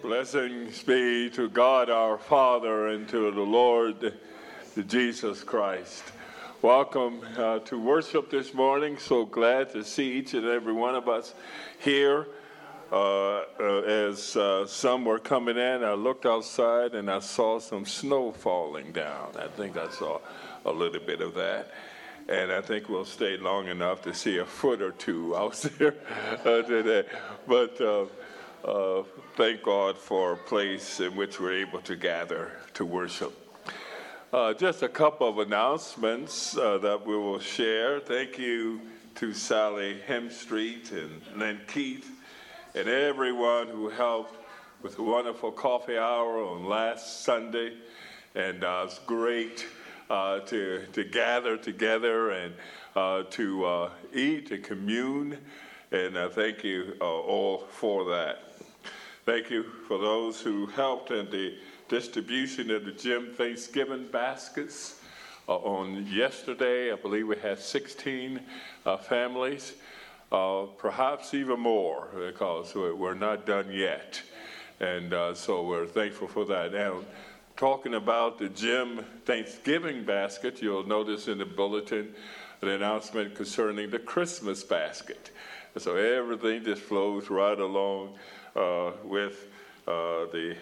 Blessings be to God our Father and to the Lord Jesus Christ. Welcome to worship this morning. So glad to see each and every one of us here. As some were coming in, I looked outside and I saw some snow falling down. I think I saw a little bit of that. And I think we'll stay long enough to see a foot or two out there today. But thank God for a place in which we're able to gather to worship. Just a couple of announcements that we will share. Thank you to Sally Hemstreet and Lynn Keith and everyone who helped with a wonderful coffee hour on last Sunday. And it's great to gather together and to eat and commune. And thank you all for that. Thank you for those who helped in the distribution of the Jim Thanksgiving baskets. On yesterday, I believe we had 16 families, perhaps even more, because we're not done yet. And so we're thankful for that. Now, talking about the Jim Thanksgiving basket, you'll notice in the bulletin an announcement concerning the Christmas basket. And so everything just flows right along with the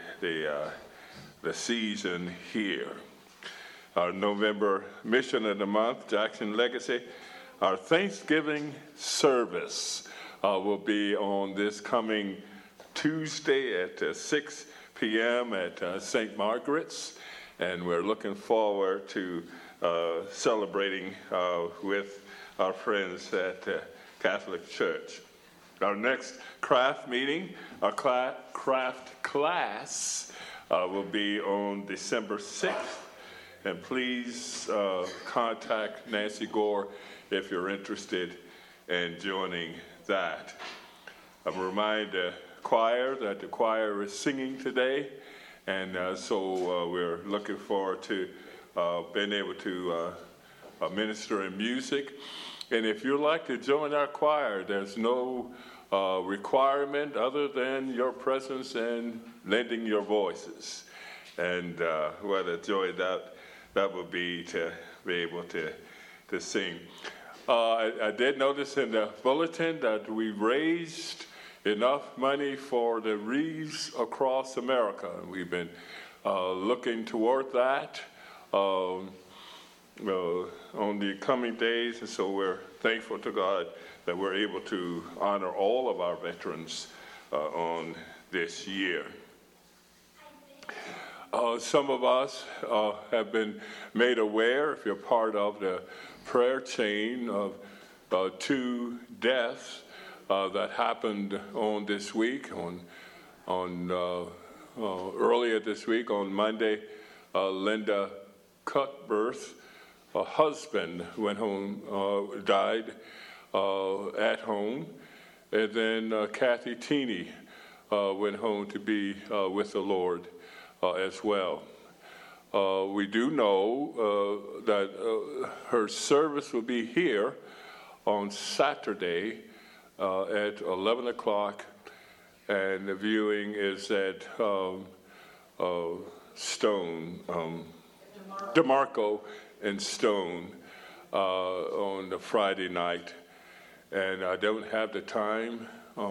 season here. Our November mission of the month, Jackson Legacy. Our Thanksgiving service will be on this coming Tuesday at 6 p.m. at St. Margaret's, and we're looking forward to celebrating with our friends at Catholic Church. Our next craft meeting, our craft class, will be on December 6th. And please contact Nancy Gore if you're interested in joining that. I will remind the choir that the choir is singing today. And so we're looking forward to being able to minister in music. And if you'd like to join our choir, there's no requirement other than your presence and lending your voices. And what a joy that would be to be able to sing. I did notice in the bulletin that we raised enough money for the Wreaths Across America. And we've been looking toward that on the coming days, and so we're thankful to God that we're able to honor all of our veterans on this year. Some of us have been made aware, if you're part of the prayer chain, of 2 deaths that happened on this week. Earlier this week, on Monday, Linda Cutbirth, a husband, went home, died at home, and then Kathy Teeney went home to be with the Lord as well. We do know that her service will be here on Saturday at 11 o'clock, and the viewing is at Stone, DeMarco and Stone on the Friday night. And I don't have the time.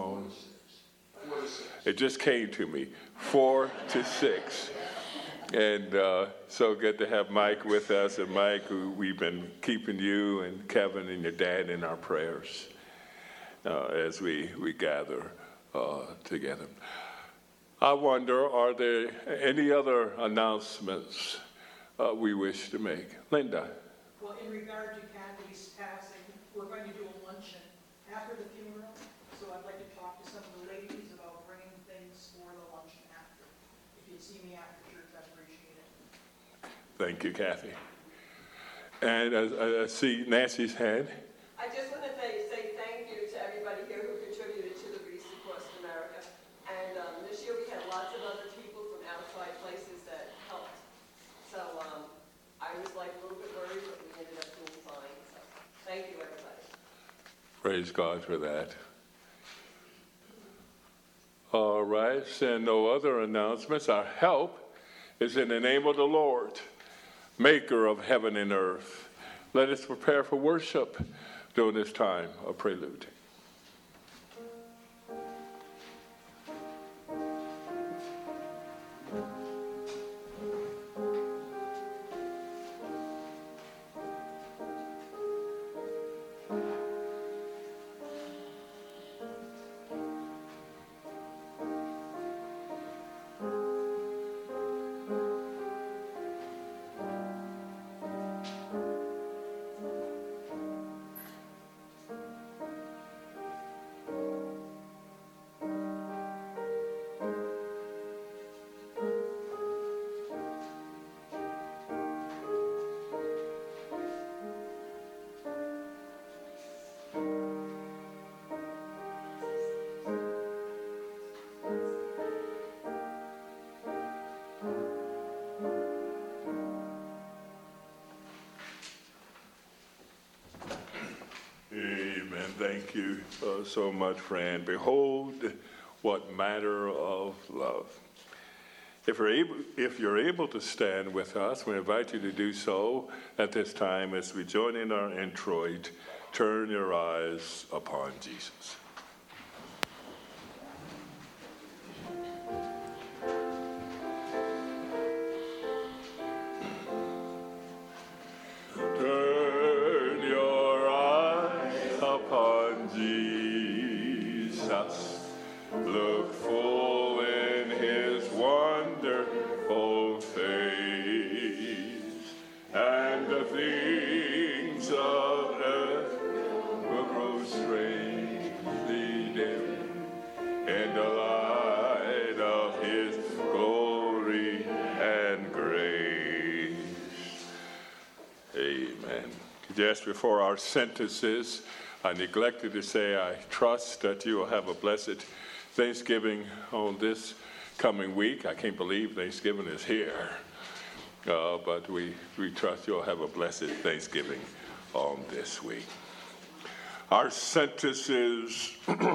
It just came to me, 4 to 6. And so good to have Mike with us. And Mike, we've been keeping you and Kevin and your dad in our prayers as we gather together. I wonder, are there any other announcements we wish to make? Linda. Well, in regard to Kathy's passing, we're going to do a luncheon after the funeral, so I'd like to talk to some of the ladies about bringing things for the luncheon after. If you'd see me after church, I'd appreciate it. Thank you, Kathy. And I see Nancy's hand. I just want to say thank you to everybody here who contributed to the Wreaths Across America. And this year we had lots of other people from outside places that helped. So I was like a little bit worried, but we ended up doing fine. So thank you, everybody. Praise God for that. All right, and no other announcements. Our help is in the name of the Lord, maker of heaven and earth. Let us prepare for worship during this time of prelude. Amen. Thank you so much, friend. Behold, what manner of love. If you're able to stand with us, we invite you to do so at this time as we join in our introit. Turn your eyes upon Jesus. Turn your eyes upon Jesus. Look full in his wonderful face, and the things of earth will grow strangely dim in the light of his glory and grace. Amen. Just before our sentences, I neglected to say I trust that you will have a blessed Thanksgiving on this coming week. I can't believe Thanksgiving is here, but we trust you'll have a blessed Thanksgiving on this week. Our sentences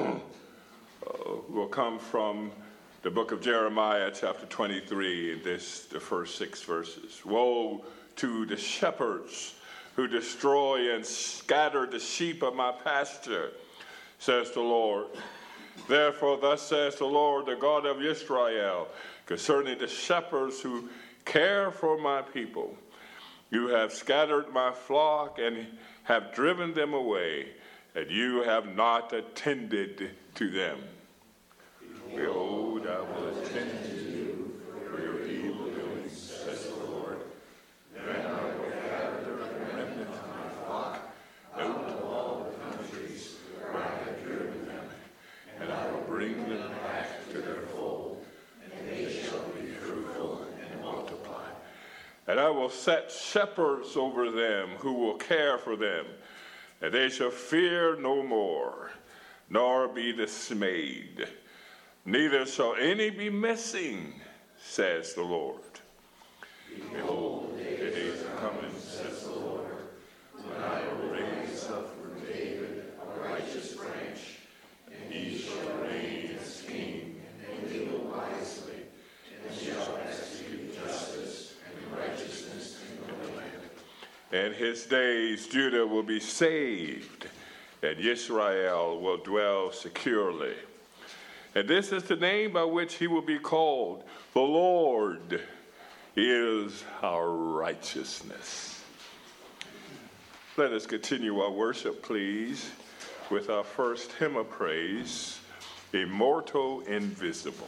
will come from the book of Jeremiah, chapter 23, the first 6 verses. Woe to the shepherds who destroy and scatter the sheep of my pasture, says the Lord. Therefore, thus says the Lord, the God of Israel, concerning the shepherds who care for my people. You have scattered my flock and have driven them away, and you have not attended to them. Behold, I will attend to you for your evil doings, says the Lord. Then I will gather the remnant of my flock out of all the countries where I have driven them, and I will bring them back to their fold, and they shall be fruitful and multiply. And I will set shepherds over them who will care for them, and they shall fear no more, nor be dismayed. Neither shall any be missing, says the Lord. Behold, the days are coming, says the Lord, when I will raise up for David a righteous branch, and he shall reign as king and deal wisely, and shall execute justice and righteousness in the land. And his days Judah will be saved, and Israel will dwell securely. And this is the name by which he will be called. The Lord is our righteousness. Let us continue our worship, please, with our first hymn of praise, Immortal Invisible.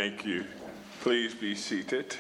Thank you. Please be seated.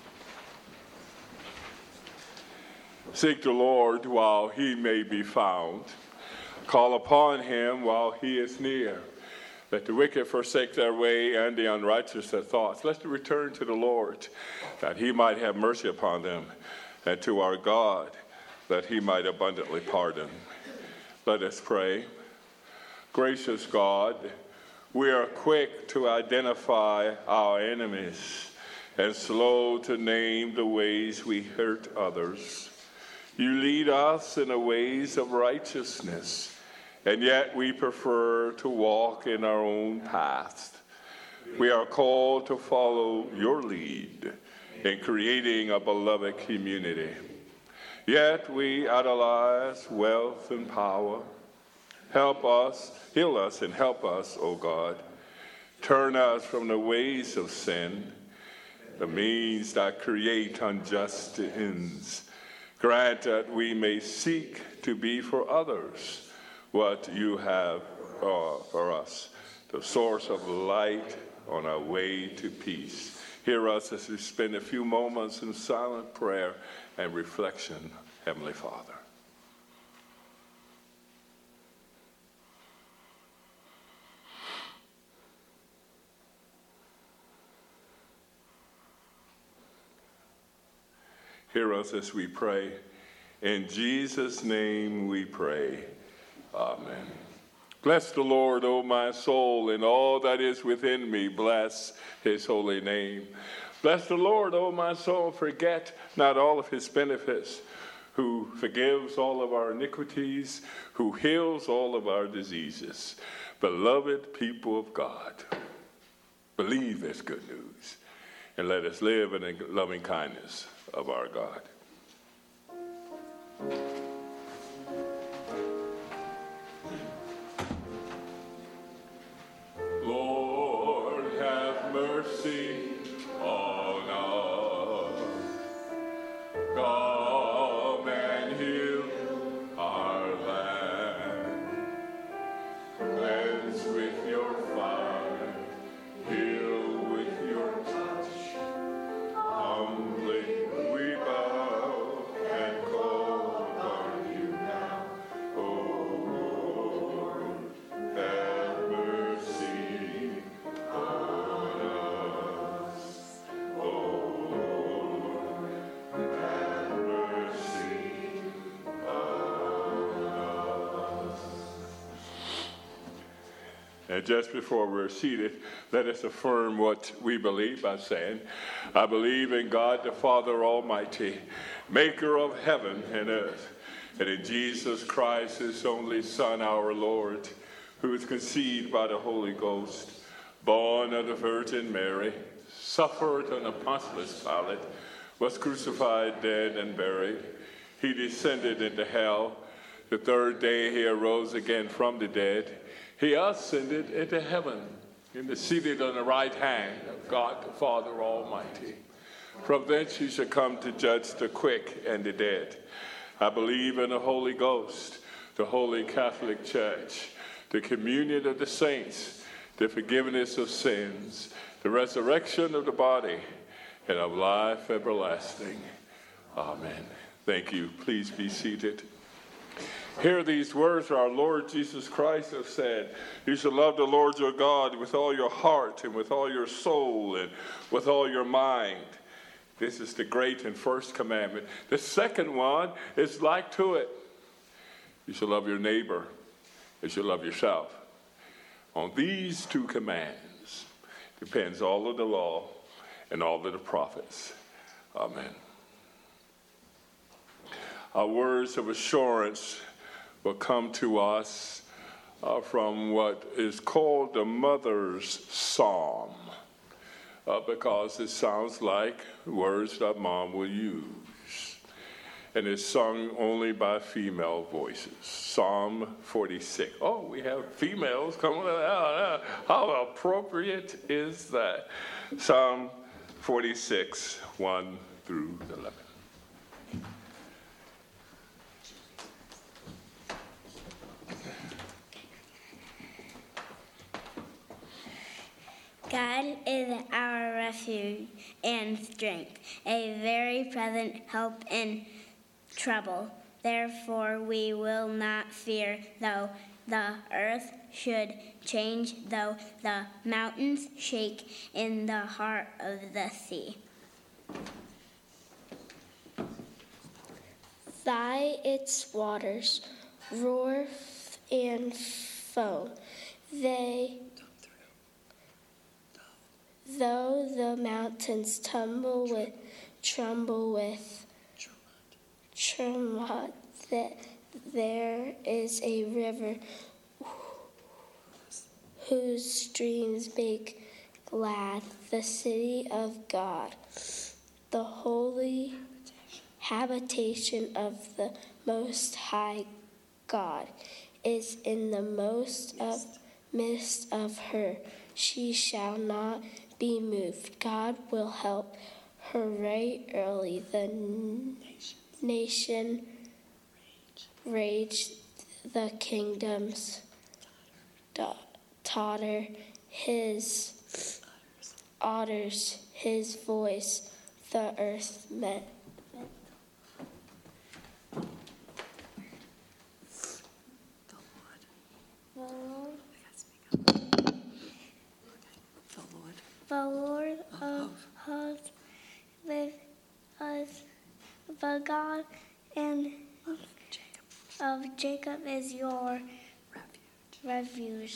Seek the Lord while he may be found. Call upon him while he is near. Let the wicked forsake their way and the unrighteous their thoughts. Let them return to the Lord, that he might have mercy upon them, and to our God, that he might abundantly pardon. Let us pray. Gracious God, we are quick to identify our enemies and slow to name the ways we hurt others. You lead us in the ways of righteousness, and yet we prefer to walk in our own path. We are called to follow your lead in creating a beloved community. Yet we idolize wealth and power. Help us, heal us, and help us, O God. Turn us from the ways of sin, the means that create unjust ends. Grant that we may seek to be for others what you have for us, the source of light on our way to peace. Hear us as we spend a few moments in silent prayer and reflection, Heavenly Father. Hear us as we pray. In Jesus' name we pray. Amen. Bless the Lord, O my soul, and all that is within me. Bless his holy name. Bless the Lord, O my soul. Forget not all of his benefits, who forgives all of our iniquities, who heals all of our diseases. Beloved people of God, believe this good news, and let us live in the loving kindness of our God. Lord, have mercy on us. Come and heal our land. Cleanse with your fire, heal with your touch. Humbly we bow and call upon you now. O Lord, have mercy on us. O Lord, have mercy on us. And just before we're seated, let us affirm what we believe by saying, I believe in God the Father Almighty, maker of heaven and earth, and in Jesus Christ, his only Son, our Lord, who was conceived by the Holy Ghost, born of the Virgin Mary, suffered under Pontius Pilate, was crucified, dead, and buried. He descended into hell. The third day he arose again from the dead. He ascended into heaven and is seated on the right hand of God the Father Almighty. From thence he shall come to judge the quick and the dead. I believe in the Holy Ghost, the Holy Catholic Church, the communion of the saints, the forgiveness of sins, the resurrection of the body, and of life everlasting. Amen. Thank you. Please be seated. Hear these words our Lord Jesus Christ has said. You shall love the Lord your God with all your heart and with all your soul and with all your mind. This is the great and first commandment. The second one is like to it. You shall love your neighbor as you love yourself. On these two commands depends all of the law and all of the prophets. Amen. Our words of assurance will come to us from what is called the Mother's Psalm, because it sounds like words that Mom will use. And it's sung only by female voices. Psalm 46. Oh, we have females coming out. How appropriate is that? Psalm 46, 1 through 11. God is our refuge and strength, a very present help in trouble. Therefore we will not fear, though the earth should change, though the mountains shake in the heart of the sea. Its waters roar and foam. Though the mountains tremble with tumult, there is a river whose streams make glad the city of God, the holy habitation of the Most High God is in the midst of her. She shall not be moved. God will help her right early. The nation rage, the kingdoms totter. His utters his voice, the earth met. The Lord of hosts with us, the God and of Jacob is your refuge.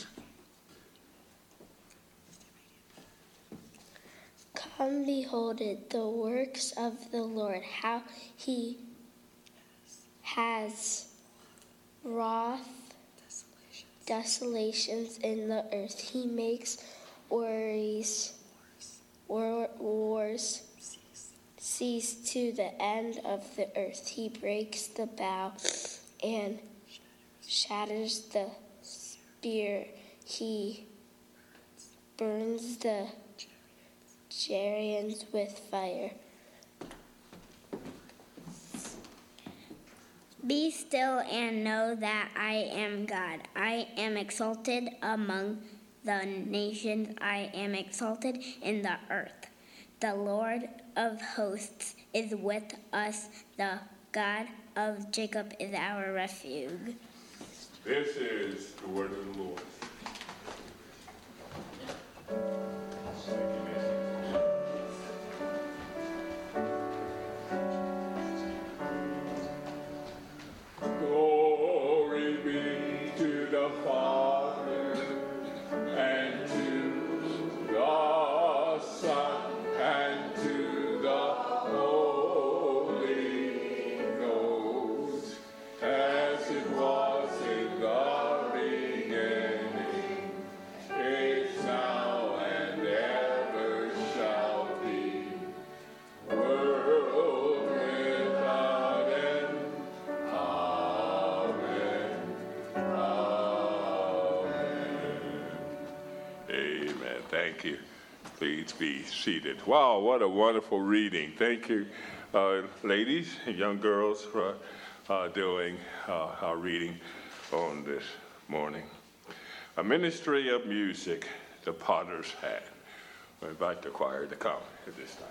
Come, behold it, the works of the Lord, how he has wrought desolations in the earth. He makes wars cease to the end of the earth. He breaks the bow and shatters the spear. He burns the chariots with fire. Be still and know that I am God. I am exalted among the nations. I am exalted in the earth. The Lord of hosts is with us. The God of Jacob is our refuge. This is the word of the Lord. Glory be to the Father, and to the Son, and to the Holy Ghost, as it was in the beginning, is now, and ever shall be, world without end. Amen. Amen. Thank you. Please be seated. Wow, what a wonderful reading. Thank you, ladies and young girls, for doing our reading on this morning. A ministry of music, the Potter's Hat. I invite the choir to come at this time.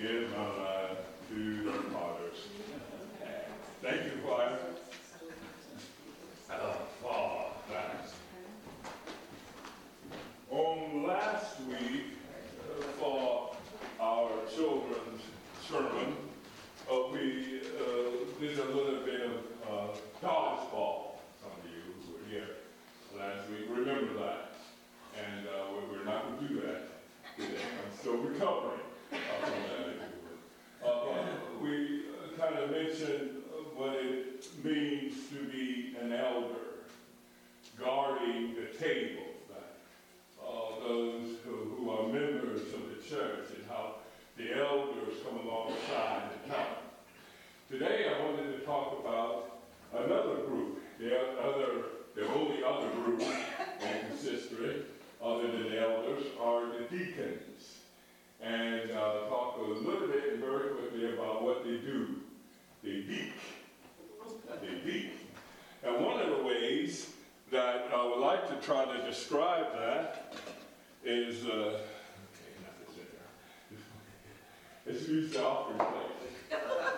give my life to the Father's. Thank you, choir. Thanks. On last week, for our children's sermon, we did a little bit of dodgeball. Some of you who were here last week remember that. And we're not going to do that today. I'm still recovering from that. We kind of mentioned what it means to be an elder, guarding the table, those who are members of the church, and how the elders come alongside and help. Today I wanted to talk about another group, the only other group in consistory other than the elders are the deacons, and talk a little bit and very quickly about what they do. They deek. And one of the ways that I would like to try to describe that is, let's use the offering plate.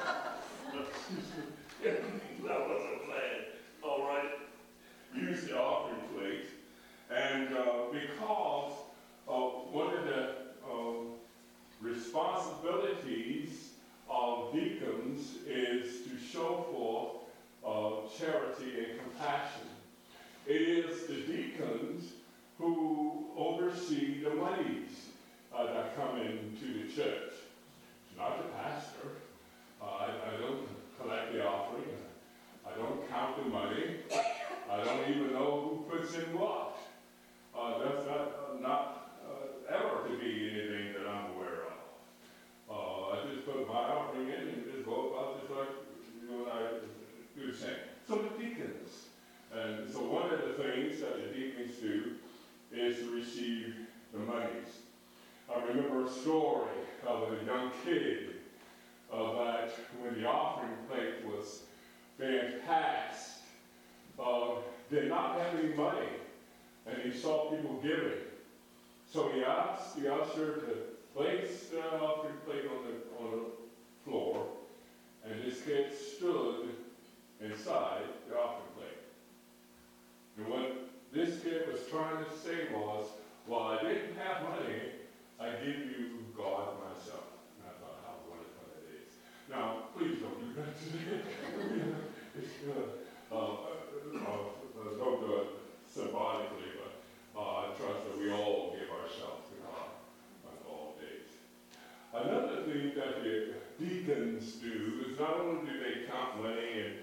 That wasn't planned. All right. Use the offering plate. And because one of the responsibilities of deacons is to show forth charity and compassion. It is the deacons who oversee the monies that come into the church. It's not the pastor. I don't collect the offering. I don't count the money. I don't even know who puts in what. That's not ever to be anything that I'm aware of. I just put my offering in and just go about just like you and I do the same. So the deacons. And so one of the things that the deacons do is to receive the monies. I remember a story of a young kid that when the offering plate was being passed, did not have any money, and he saw people giving. So he asked the usher to place the offering plate on the floor, and this kid stood inside the offering plate. And what this kid was trying to say was, well, I didn't have money, I give you God myself. And I thought, how wonderful it is. Now, please don't do that today. Don't do it symbolically, but I trust that we all give ourselves to God on all days. Another thing that the deacons do is not only do they count money and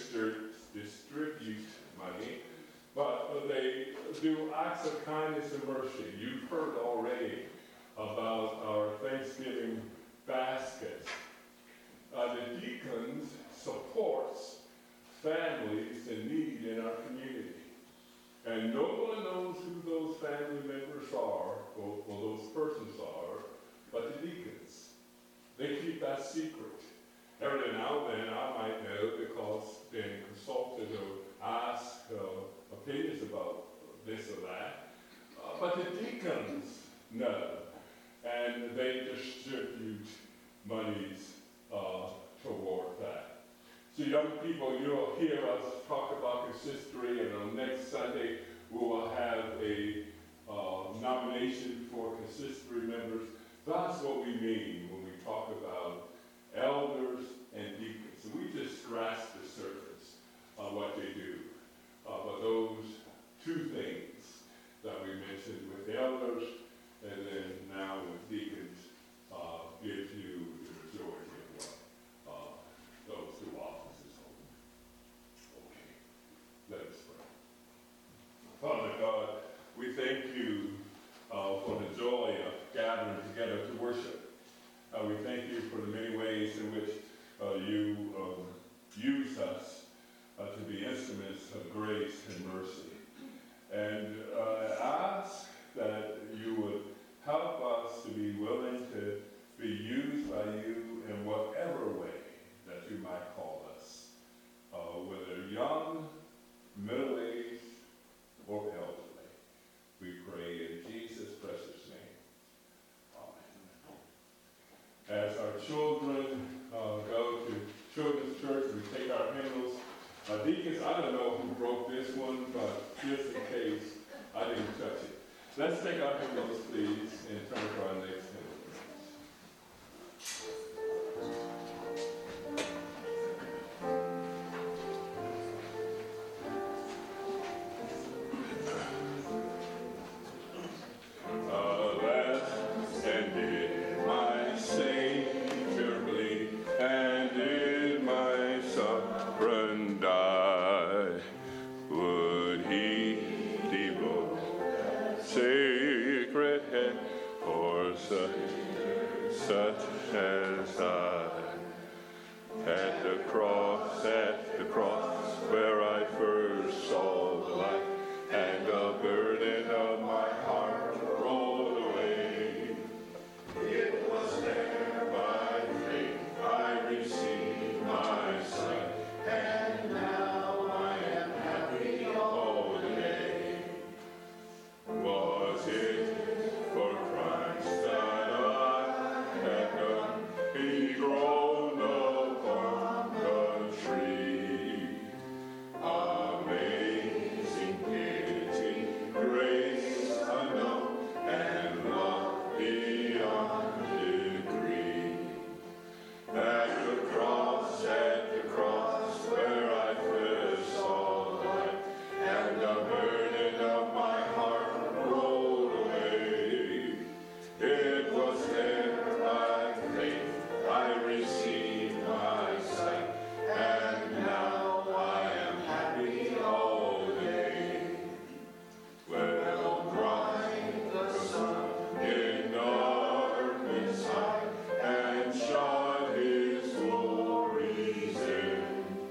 distribute money, but they do acts of kindness and mercy. You've heard already about our Thanksgiving baskets. The deacons supports families in need in our community. And no one knows who those family members are, or those persons are, but the deacons. They keep that secret. Every now and then I might know because being consulted or asked opinions about this or that. But the deacons know, and they distribute monies toward that. So young people, you'll hear us talk about consistory, and on next Sunday we will have a nomination for consistory members. That's what we mean when we talk about elders and deacons. And we just scratch the surface of what they do. But those two things that we mentioned with the elders and then now with deacons gives you the majority of what those two offices hold. Okay, let us pray. Father God, we thank you for the joy of gathering together to worship. We thank you for the many ways in which you use us to be instruments of grace and mercy. And I ask that you would help us to be willing to be used by you in whatever way that you might call us, whether young, middle-aged, or elderly. We pray in Jesus' precious name. Amen. As our deacons, I don't know who broke this one, but just in case, I didn't touch it. Let's take our hymnals, please, and turn to our next hymn. Such as I, at the cross where I first saw the light, and the burden of my heart rolled away. It was there by faith I received my sight, and now I am happy all the day. Was it for Christ that I had done? He groaned upon the tree. Amazing pity, grace unknown, and love beyond degree. At the cross, where I first saw the light, and the burden of my heart rolled away. It was there by faith I received my sight, and now I am happy all day. Well, bright the sun in darkness high, and shone his glories in.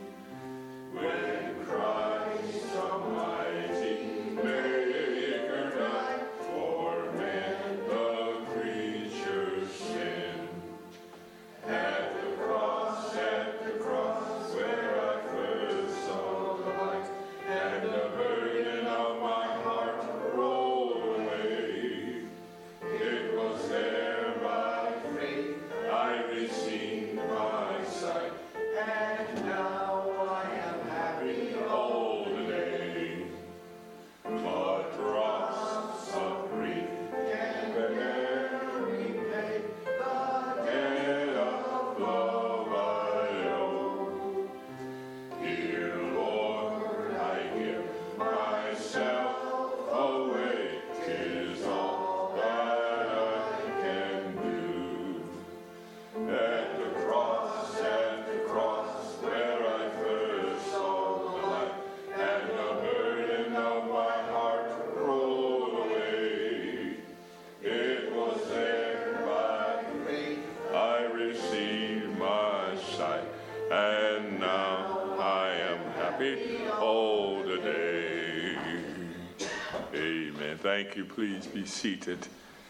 When Christ Almighty Maker died for man, the creature's sin. At the cross, where I first saw the light, and the burden of my heart rolled away. It was there by faith I received my sight, and now I am happy all the day. A dross of grief can bear repay, the debt of love I owe. Here, Lord, I give myself away, 'tis all that I can do. At the cross, where I first saw the light, and the burden of my heart rolled away. It was there by faith I received my sight, and now I am happy all the day. Amen. Thank you. Please be seated.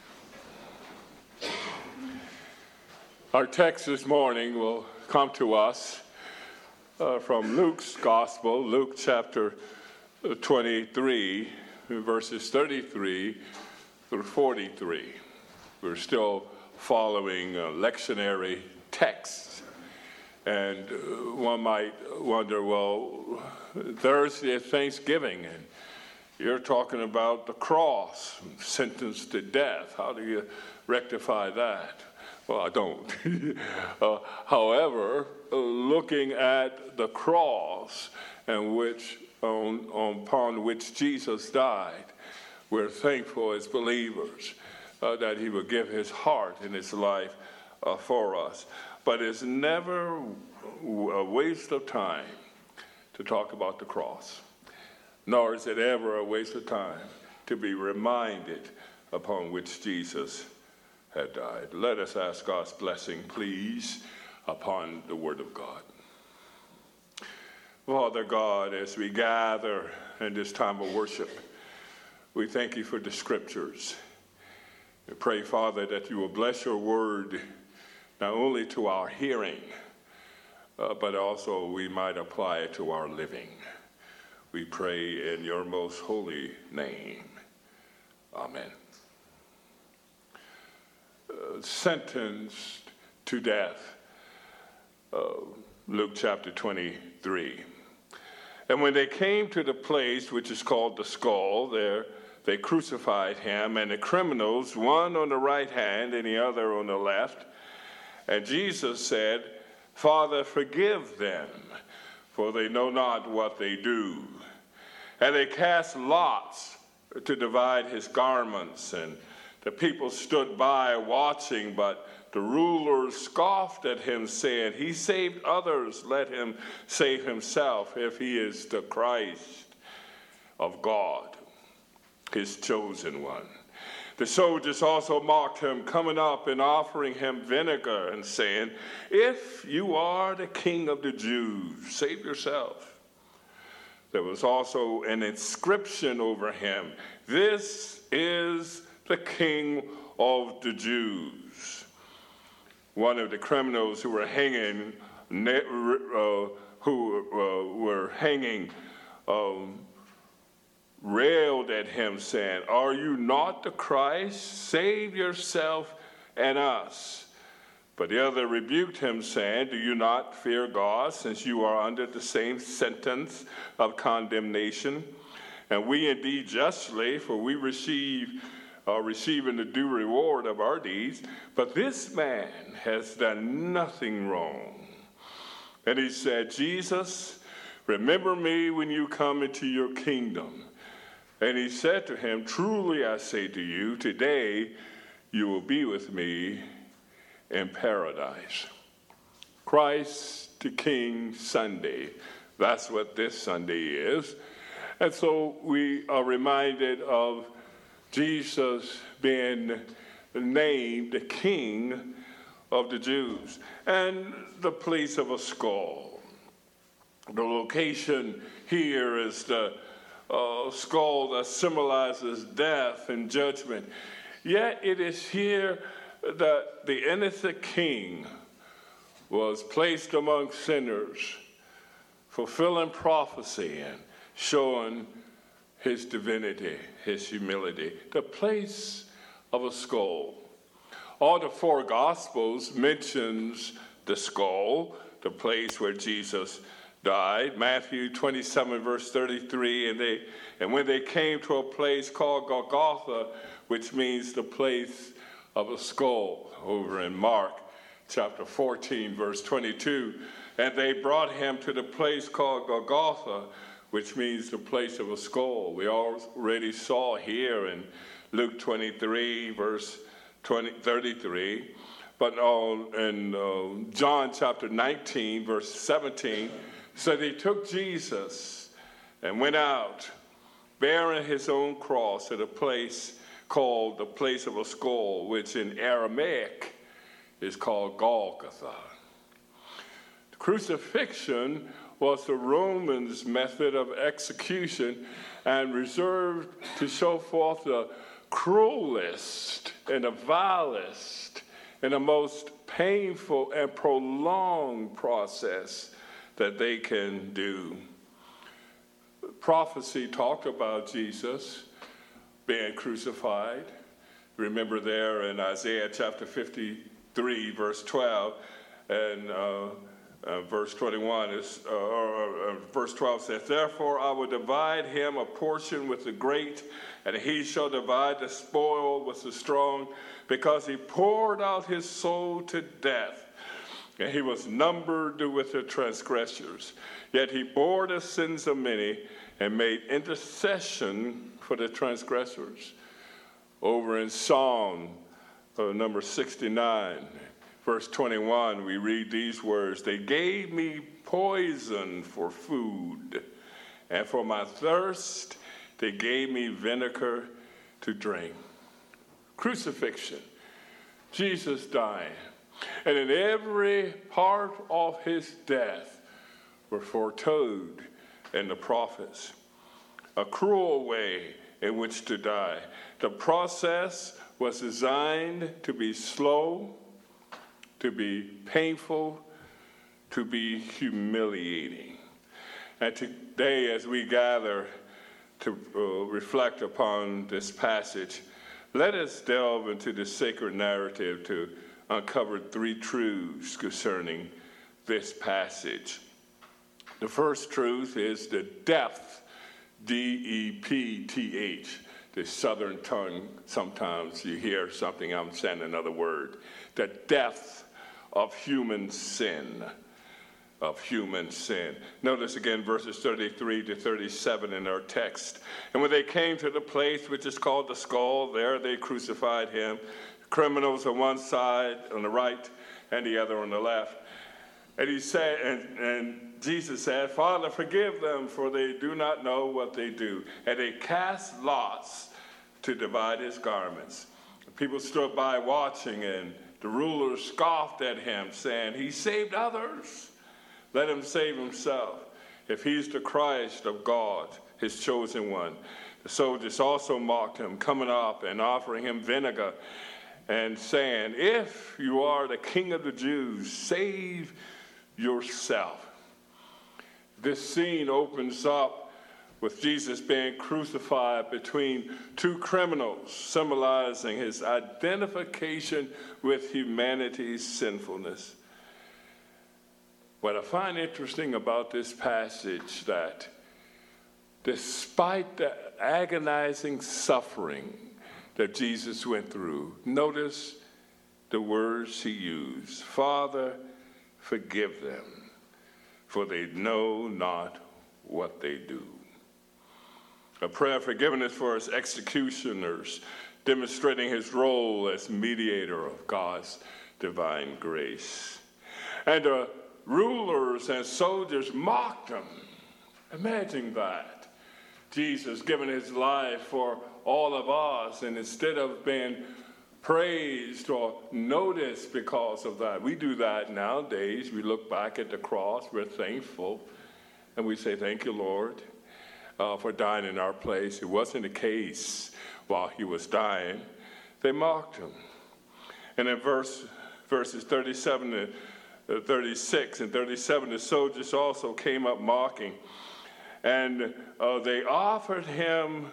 Our text this morning will come to us from Luke's Gospel, Luke chapter 23, verses 33 through 43. We're still following lectionary texts. And one might wonder, well, Thursday is Thanksgiving, and you're talking about the cross, sentenced to death. How do you rectify that? Well, I don't. However, looking at the cross and upon which Jesus died, we're thankful as believers that he would give his heart and his life for us. But it's never a waste of time to talk about the cross, nor is it ever a waste of time to be reminded upon which Jesus had died. Let us ask God's blessing, please, upon the Word of God. Father God, as we gather in this time of worship, we thank you for the Scriptures. We pray, Father, that you will bless your Word not only to our hearing, but also we might apply it to our living. We pray in your most holy name. Amen. Sentenced to death, Luke chapter 23. And when they came to the place which is called the Skull, there they crucified him and the criminals, one on the right hand and the other on the left. And Jesus said, Father, forgive them, for they know not what they do. And they cast lots to divide his garments, and the people stood by watching, but the rulers scoffed at him, saying, He saved others, let him save himself, if he is the Christ of God, his chosen one. The soldiers also mocked him, coming up and offering him vinegar and saying, If you are the King of the Jews, save yourself. There was also an inscription over him, This is the King of the Jews. One of the criminals who were hanging, railed at him, saying, Are you not the Christ? Save yourself and us. But the other rebuked him, saying, Do you not fear God, since you are under the same sentence of condemnation? And we indeed justly, for we are receiving the due reward of our deeds. But this man has done nothing wrong. And he said, Jesus, remember me when you come into your kingdom. And he said to him, Truly I say to you, today you will be with me in paradise. Christ the King Sunday. That's what this Sunday is. And so we are reminded of Jesus being named the King of the Jews, and the place of a skull. The location here is the skull that symbolizes death and judgment. Yet it is here that the innocent king was placed among sinners, fulfilling prophecy and showing his divinity, his humility, the place of a skull. All the four Gospels mentions the skull, the place where Jesus died. Matthew 27, verse 33, and when they came to a place called Golgotha, which means the place of a skull, over in Mark chapter 14, verse 22, and they brought him to the place called Golgotha, which means the place of a skull. We already saw here in Luke 23, verse 33, but in John chapter 19, verse 17, so they took Jesus and went out, bearing his own cross at a place called the place of a skull, which in Aramaic is called Golgotha. The crucifixion was the Romans' method of execution and reserved to show forth the cruelest and the vilest and the most painful and prolonged process that they can do. Prophecy talked about Jesus being crucified. Remember there in Isaiah chapter 53, verse 12, and verse 21 is, verse 12 says, Therefore I will divide him a portion with the great, and he shall divide the spoil with the strong, because he poured out his soul to death, and he was numbered with the transgressors. Yet he bore the sins of many and made intercession for the transgressors. Over in Psalm number 69, verse 21, we read these words, They gave me poison for food, and for my thirst they gave me vinegar to drink. Crucifixion, Jesus dying, and in every part of his death were foretold in the prophets. A cruel way in which to die. The process was designed to be slow, to be painful, to be humiliating. And today, as we gather to reflect upon this passage, let us delve into the sacred narrative to uncover three truths concerning this passage. The first truth is the depth, D-E-P-T-H. The southern tongue, sometimes you hear something, I'm saying another word. The depth of human sin. Of human sin. Notice again verses 33 to 37 in our text. And when they came to the place which is called the skull, there they crucified him. Criminals on one side, on the right, and the other on the left. And he said, and Jesus said, Father, forgive them, for they do not know what they do. And they cast lots to divide his garments. People stood by watching, and the rulers scoffed at him, saying, he saved others. Let him save himself, if he's the Christ of God, his chosen one. The soldiers also mocked him, coming up and offering him vinegar, and saying, if you are the King of the Jews, save yourself. This scene opens up with Jesus being crucified between two criminals, symbolizing his identification with humanity's sinfulness. What I find interesting about this passage, that despite the agonizing suffering that Jesus went through, notice the words he used. Father, forgive them, for they know not what they do. A prayer of forgiveness for his executioners, demonstrating his role as mediator of God's divine grace. And rulers and soldiers mocked him. Imagine that. Jesus giving his life for all of us, and instead of being praised or noticed because of that, we do that nowadays. We look back at the cross, we're thankful, and we say, thank you, Lord, for dying in our place. It wasn't the case while he was dying. They mocked him. And in verses 37 to 36 and 37, the soldiers also came up mocking, and they offered him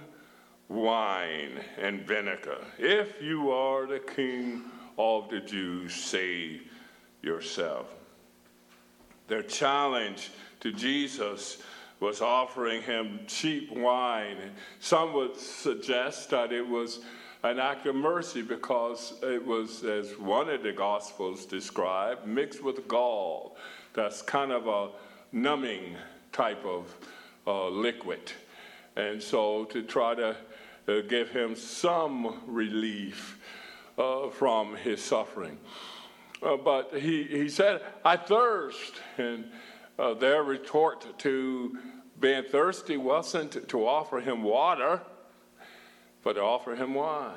wine and vinegar. If you are the King of the Jews, save yourself. Their challenge to Jesus was offering him cheap wine. Some would suggest that it was an act of mercy because it was, as one of the Gospels described, mixed with gall. That's kind of a numbing type of liquid. And so to try to give him some relief from his suffering. But he said, I thirst. And their retort to being thirsty wasn't to offer him water, but to offer him wine,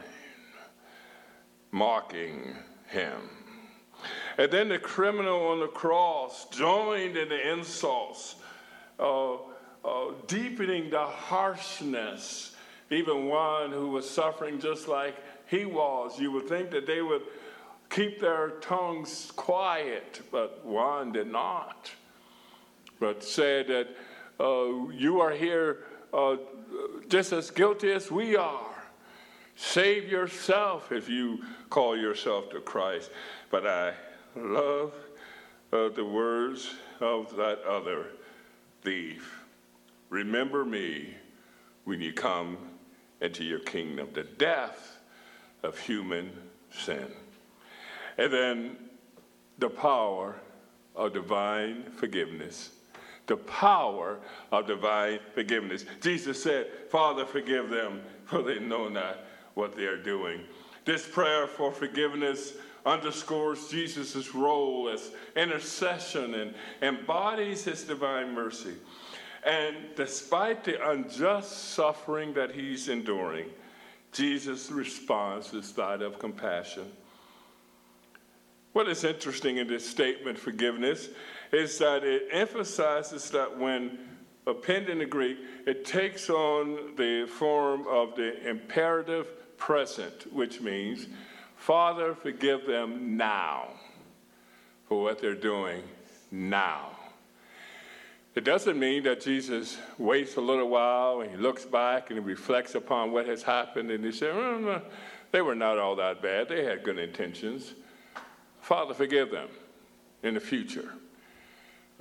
mocking him. And then the criminal on the cross joined in the insults, deepening the harshness. Even one who was suffering just like he was, you would think that they would keep their tongues quiet, but one did not, but said that you are here just as guilty as we are. Save yourself if you call yourself the Christ. But I love the words of that other thief. Remember me when you come into your kingdom. The death of human sin. And then the power of divine forgiveness. The power of divine forgiveness. Jesus said, Father, forgive them, for they know not what they are doing. This prayer for forgiveness underscores Jesus' role as intercession and embodies his divine mercy. And despite the unjust suffering that he's enduring, Jesus' response is that of compassion. What is interesting in this statement, forgiveness, is that it emphasizes that when penned in the Greek, it takes on the form of the imperative present, which means, Father, forgive them now for what they're doing now. It doesn't mean that Jesus waits a little while and he looks back and he reflects upon what has happened and he says, they were not all that bad. They had good intentions. Father, forgive them in the future.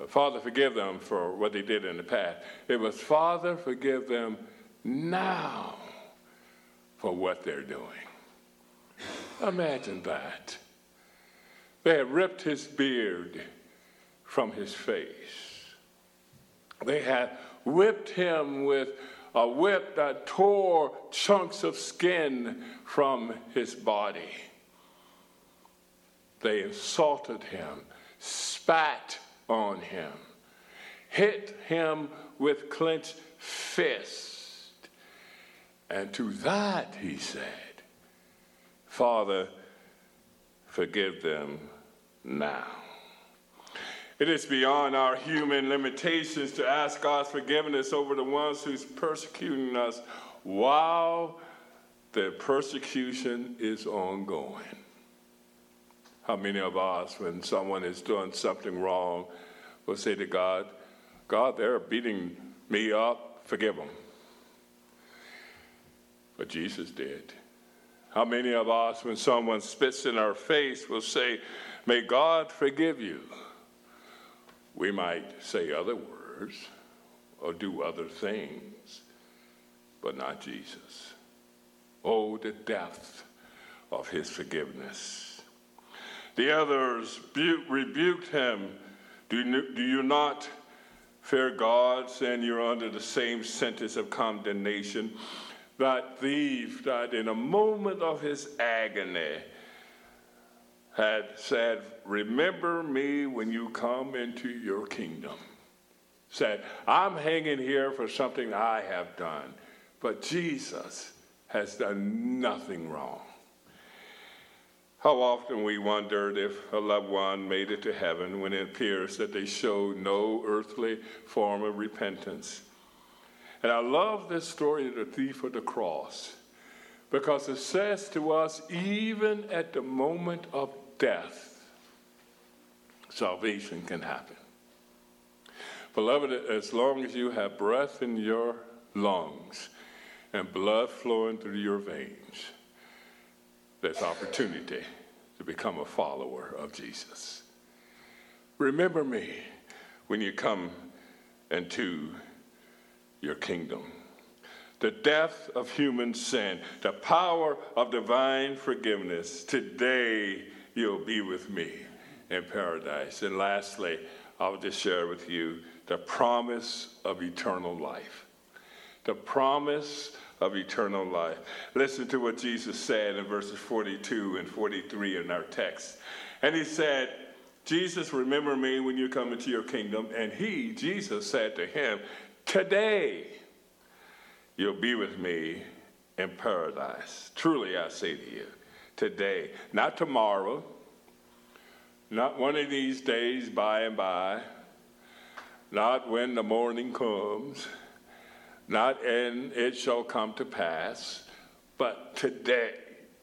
Father, forgive them for what they did in the past. It was, Father, forgive them now for what they're doing. Imagine that. They had ripped his beard from his face. They had whipped him with a whip that tore chunks of skin from his body. They insulted him, spat on him, hit him with clenched fists. And to that he said, Father, forgive them now. It is beyond our human limitations to ask God's forgiveness over the ones who's persecuting us while the persecution is ongoing. How many of us, when someone is doing something wrong, will say to God, God, they're beating me up, forgive them. But Jesus did. How many of us, when someone spits in our face, will say, may God forgive you? We might say other words or do other things, but not Jesus. Oh, the depth of his forgiveness. The others rebuked him. Do you not fear God, saying you're under the same sentence of condemnation? That thief that in a moment of his agony had said, remember me when you come into your kingdom. Said, I'm hanging here for something I have done, but Jesus has done nothing wrong. How often we wondered if a loved one made it to heaven when it appears that they showed no earthly form of repentance. And I love this story of the thief of the cross because it says to us, even at the moment of death, salvation can happen. Beloved, as long as you have breath in your lungs and blood flowing through your veins, there's opportunity to become a follower of Jesus. Remember me when you come into your kingdom. The death of human sin, the power of divine forgiveness. Today, you'll be with me in paradise. And lastly, I'll just share with you the promise of eternal life. The promise of eternal life. Listen to what Jesus said in verses 42 and 43 in our text. And he said, Jesus, remember me when you come into your kingdom. And he, Jesus, said to him, today you'll be with me in paradise. Truly I say to you, today, not tomorrow, not one of these days by and by, not when the morning comes, not and it shall come to pass, but today.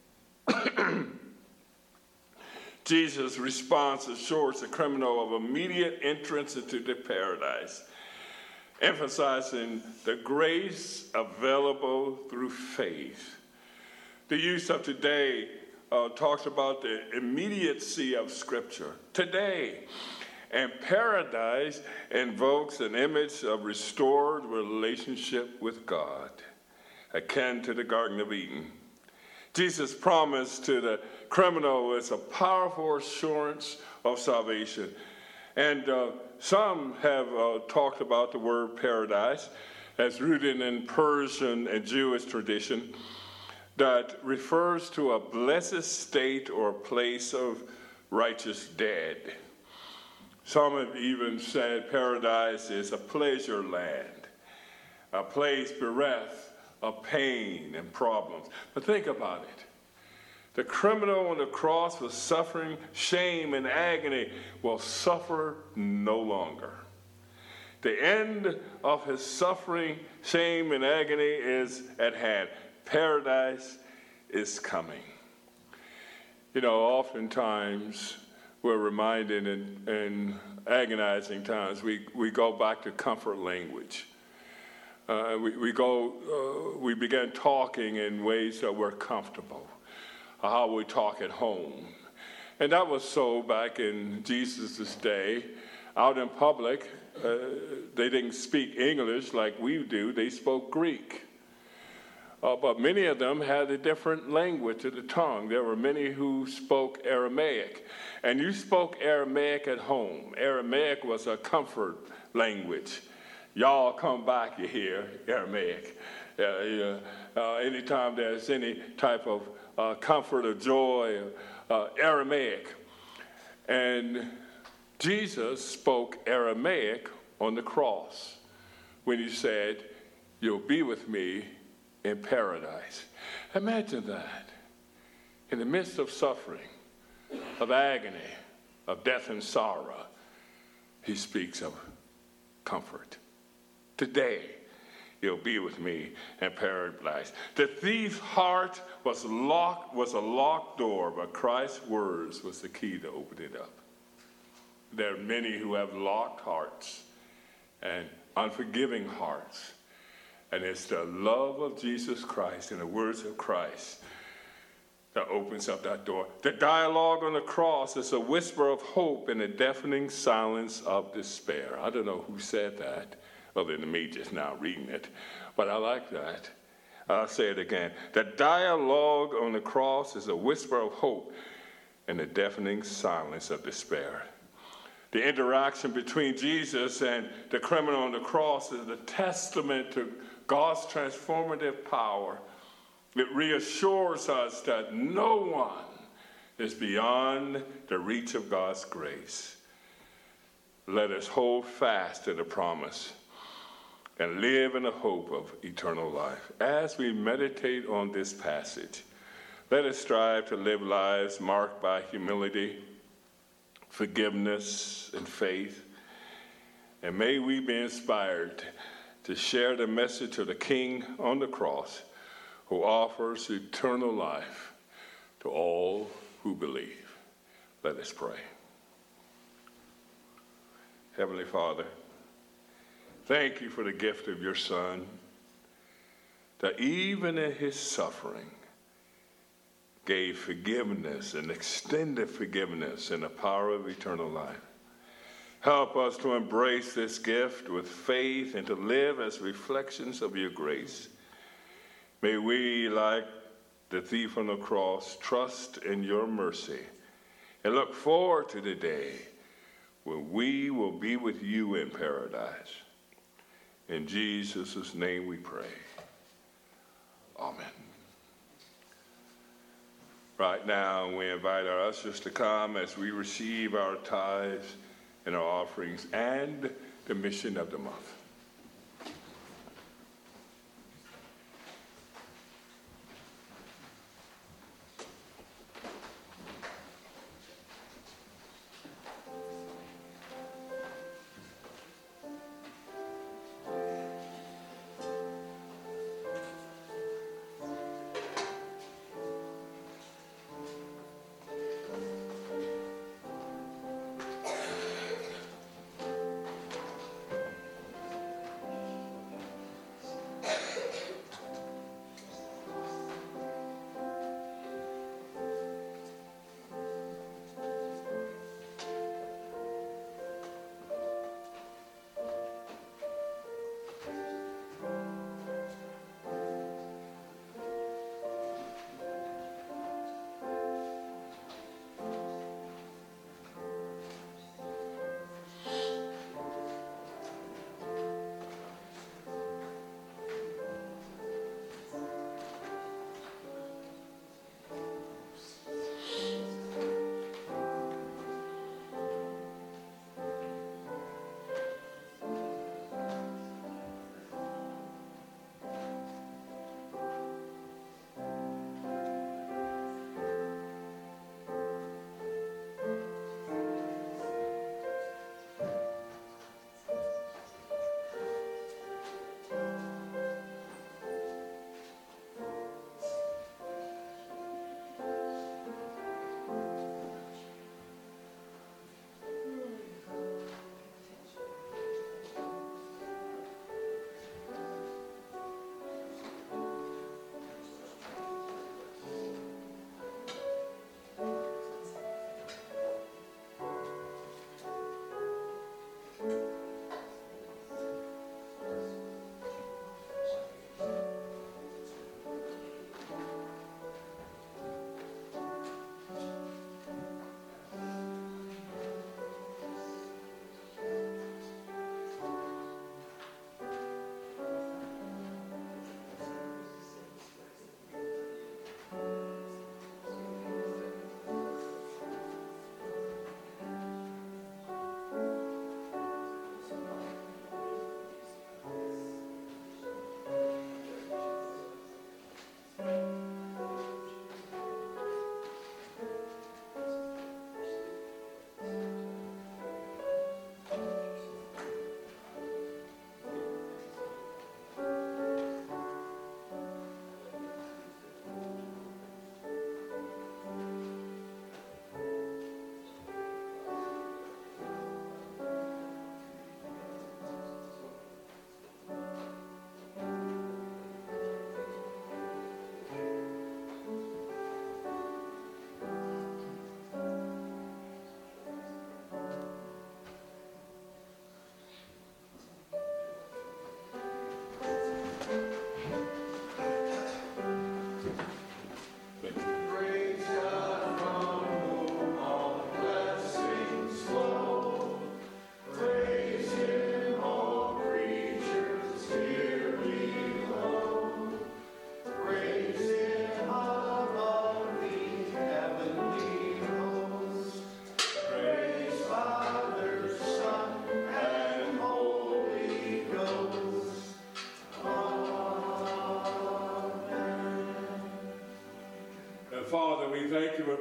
Jesus' response assures the criminal of immediate entrance into the paradise, emphasizing the grace available through faith. The use of today talks about the immediacy of Scripture. Today. And paradise invokes an image of restored relationship with God, akin to the Garden of Eden. Jesus' promise to the criminal is a powerful assurance of salvation. And some have talked about the word paradise as rooted in Persian and Jewish tradition that refers to a blessed state or place of righteous dead. Some have even said paradise is a pleasure land, a place bereft of pain and problems. But think about it. The criminal on the cross was suffering shame and agony will suffer no longer. The end of his suffering, shame, and agony is at hand. Paradise is coming. You know, oftentimes we're reminded in agonizing times, we go back to comfort language. We begin talking in ways that we're comfortable, how we talk at home. And that was so back in Jesus' day. out in public, they didn't speak English like we do. They spoke Greek. But many of them had a different language of the tongue. There were many who spoke Aramaic. And you spoke Aramaic at home. Aramaic was a comfort language. Y'all come back, you hear Aramaic. Anytime there's any type of comfort or joy, Aramaic. And Jesus spoke Aramaic on the cross when he said, "You'll be with me in paradise." Imagine that. In the midst of suffering, of agony, of death and sorrow, he speaks of comfort. Today, you'll be with me in paradise. The thief's heart was a locked door, but Christ's words was the key to open it up. There are many who have locked hearts and unforgiving hearts. And it's the love of Jesus Christ and the words of Christ that opens up that door. The dialogue on the cross is a whisper of hope in a deafening silence of despair. I don't know who said that, other than me just now reading it, but I like that. I'll say it again. The dialogue on the cross is a whisper of hope in the deafening silence of despair. The interaction between Jesus and the criminal on the cross is a testament to God's transformative power. It reassures us that no one is beyond the reach of God's grace. Let us hold fast to the promise and live in the hope of eternal life. As we meditate on this passage, let us strive to live lives marked by humility, forgiveness, and faith. And may we be inspired to share the message of the King on the cross, who offers eternal life to all who believe. Let us pray. Heavenly Father, thank you for the gift of your Son, that even in his suffering gave forgiveness and extended forgiveness and the power of eternal life. Help us to embrace this gift with faith and to live as reflections of your grace. May we, like the thief on the cross, trust in your mercy and look forward to the day when we will be with you in paradise. In Jesus' name we pray. Amen. Right now, we invite our ushers to come as we receive our tithes and our offerings and the mission of the month.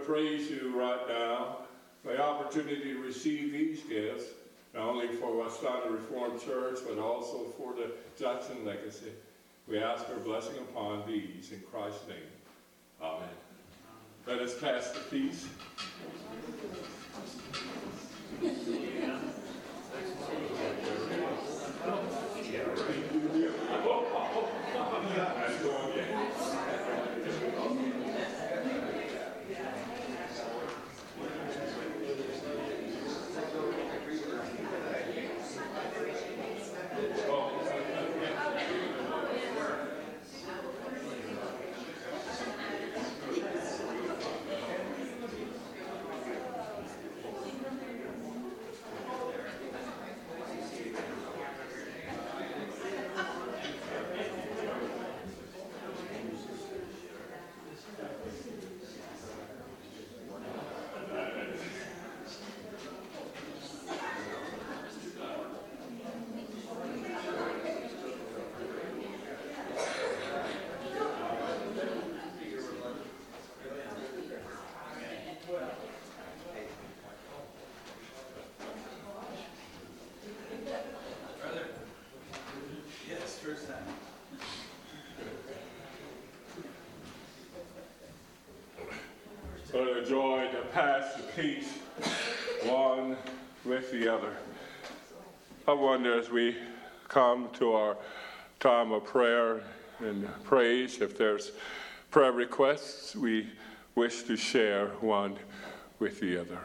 praise you right now for the opportunity to receive these gifts, not only for Wastana Reformed Church, but also for the Jackson Legacy. We ask for a blessing upon these in Christ's name. Amen. Let us pass the peace. For the joy to pass the peace one with the other. I wonder as we come to our time of prayer and praise, if there's prayer requests we wish to share one with the other.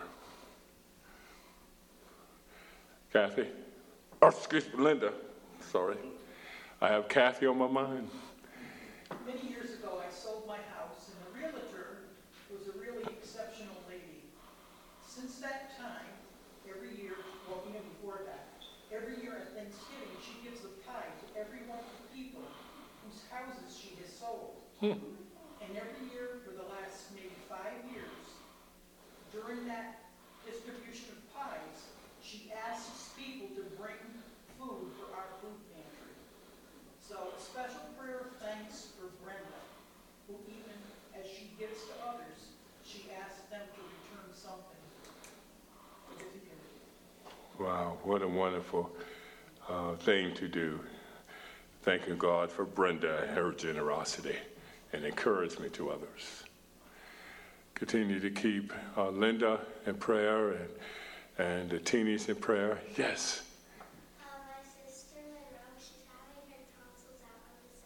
Kathy? Oh, excuse me, Linda. Sorry. I have Kathy on my mind. Many years ago, I sold my house, and the realtor was a really exceptional lady. Since that time, every year, well, even before that, every year at Thanksgiving, she gives a pie to every one of the people whose houses she has sold. And every year for the last maybe 5 years, during that distribution of pies, she asks people to bring food for our food pantry. So a special prayer of thanks for Brenda, who even as she gives to others, she asks them to return something to the community. Wow, what a wonderful thing to do. Thanking God for Brenda and her generosity and encouragement to others. Continue to keep Linda in prayer and the teenies in prayer. Yes. My sister Monroe, she's having her tonsils out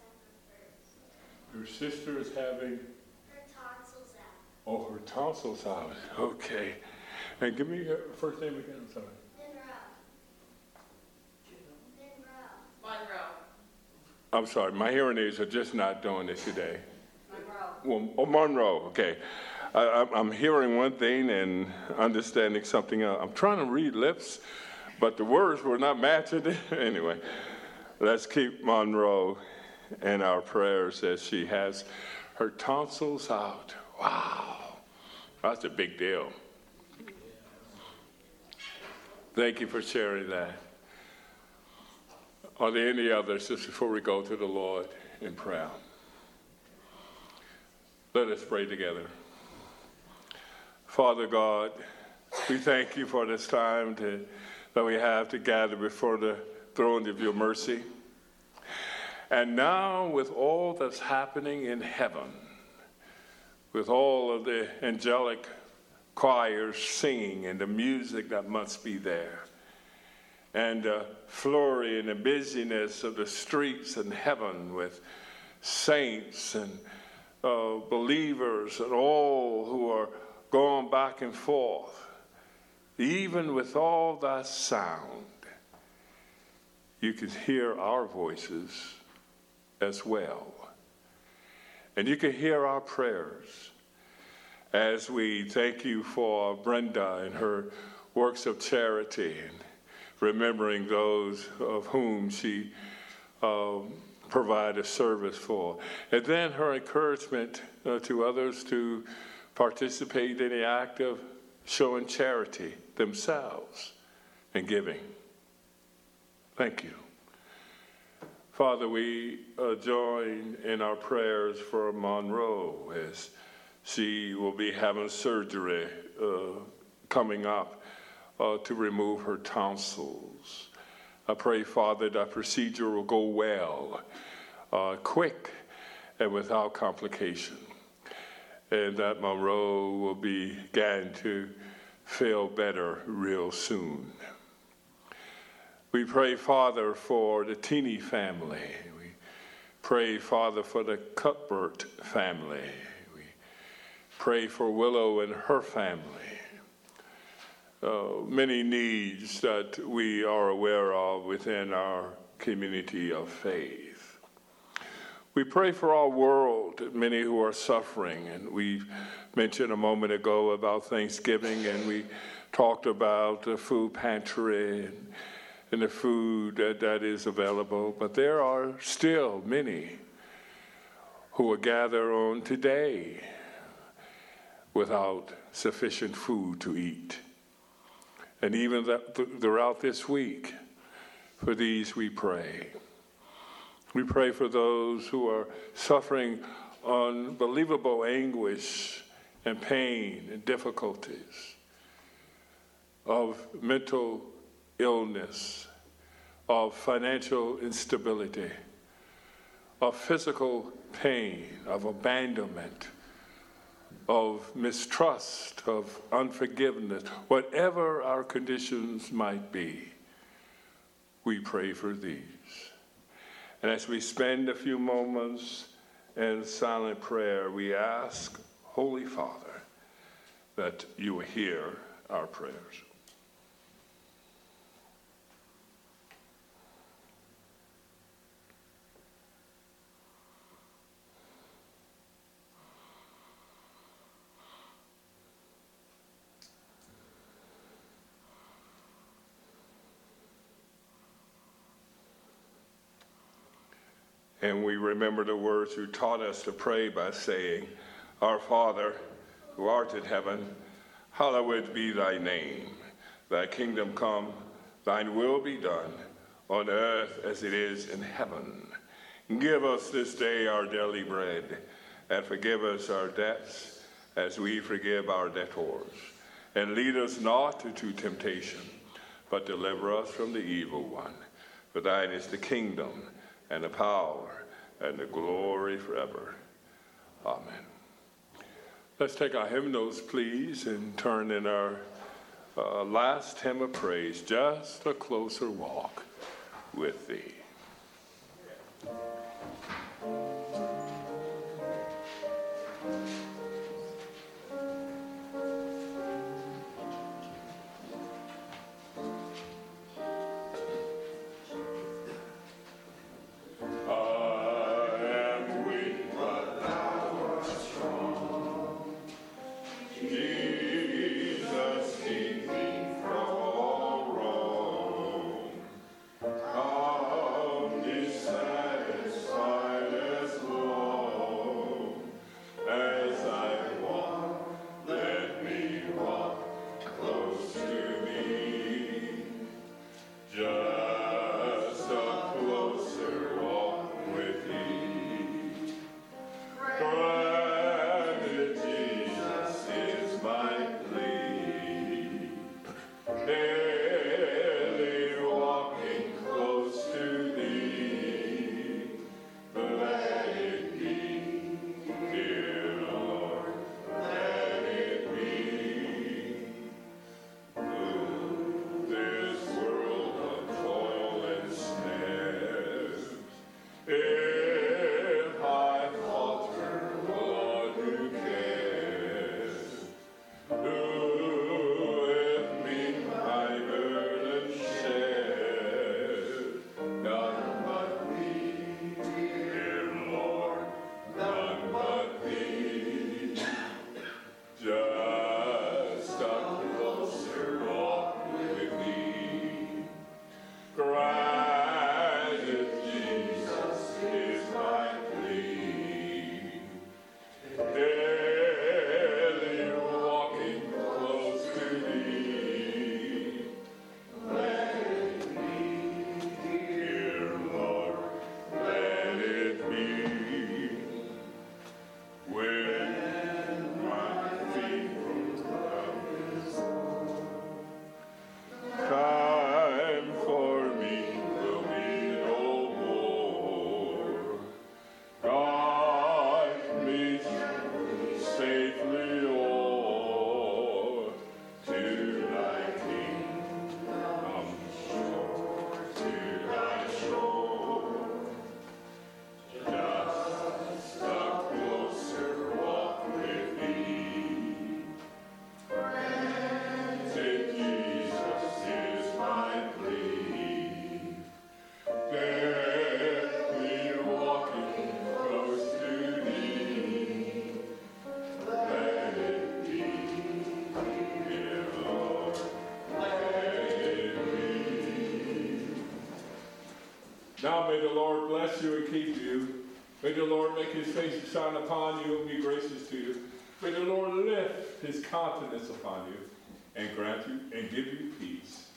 on the 7th. Her sister is having Her tonsils out. Oh, her tonsils out. Okay. And give me her first name again. I'm sorry. Monroe. I'm sorry. My hearing aids are just not doing it today. Monroe. Well, oh, Monroe. Okay. I'm hearing one thing and understanding something else. I'm trying to read lips, but the words were not matching. Anyway, let's keep Monroe in our prayers as she has her tonsils out. Wow. That's a big deal. Thank you for sharing that. Are there any others just before we go to the Lord in prayer? Let us pray together. Father God, we thank you for this time that we have to gather before the throne of your mercy. And now with all that's happening in heaven, with all of the angelic choirs singing and the music that must be there, and the flurry and the busyness of the streets in heaven with saints and believers and all who are going back and forth, even with all that sound, you can hear our voices as well. And you can hear our prayers as we thank you for Brenda and her works of charity and remembering those of whom she provided service for. And then her encouragement to others to participate in the act of showing charity themselves and giving. Thank you. Father, we join in our prayers for Monroe as She will be having surgery coming up to remove her tonsils. I pray, Father, that procedure will go well, quick, and without complication, and that Monroe will begin to feel better real soon. We pray, Father, for the Teeny family. We pray, Father, for the Cuthbert family. We pray for Willow and her family. Many needs that we are aware of within our community of faith. We pray for our world, many who are suffering, and we mentioned a moment ago about Thanksgiving, and we talked about the food pantry and the food that is available, but there are still many who will gather on today without sufficient food to eat. And even throughout this week, for these we pray. We pray for those who are suffering unbelievable anguish and pain and difficulties of mental illness, of financial instability, of physical pain, of abandonment, of mistrust, of unforgiveness, whatever our conditions might be, we pray for these. And as we spend a few moments in silent prayer, we ask, Holy Father, that you will hear our prayers. And we remember the words you taught us to pray by saying, Our Father, who art in heaven, hallowed be thy name. Thy kingdom come, thine will be done, on earth as it is in heaven. Give us this day our daily bread, and forgive us our debts as we forgive our debtors. And lead us not into temptation, but deliver us from the evil one. For thine is the kingdom, and the power, and the glory forever. Amen. Let's take our hymnals, please, and turn in our last hymn of praise, Just a Closer Walk with Thee. Come, be satisfied as Now may the Lord bless you and keep you. May the Lord make his face to shine upon you and be gracious to you. May the Lord lift his countenance upon you and grant you and give you peace.